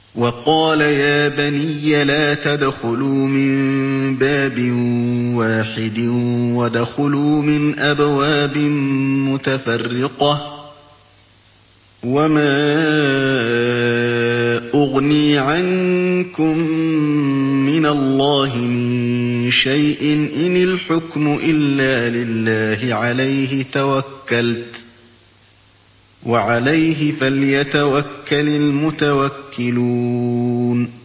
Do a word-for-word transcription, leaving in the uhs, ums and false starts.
وَقَالَ يَا بَنِيَّ لَا تَدْخُلُوا مِن بَابٍ وَاحِدٍ وَادْخُلُوا مِنْ أَبْوَابٍ مُّتَفَرِّقَةٍ ۖ وَمَا أُغْنِي عَنكُم مِّنَ اللَّهِ مِن شَيْءٍ ۖ إِنِ الْحُكْمُ إِلَّا لِلَّهِ ۖ عَلَيْهِ تَوَكَّلْتُ ۖ وَعَلَيْهِ فَلْيَتَوَكَّلِ الْمُتَوَكِّلُونَ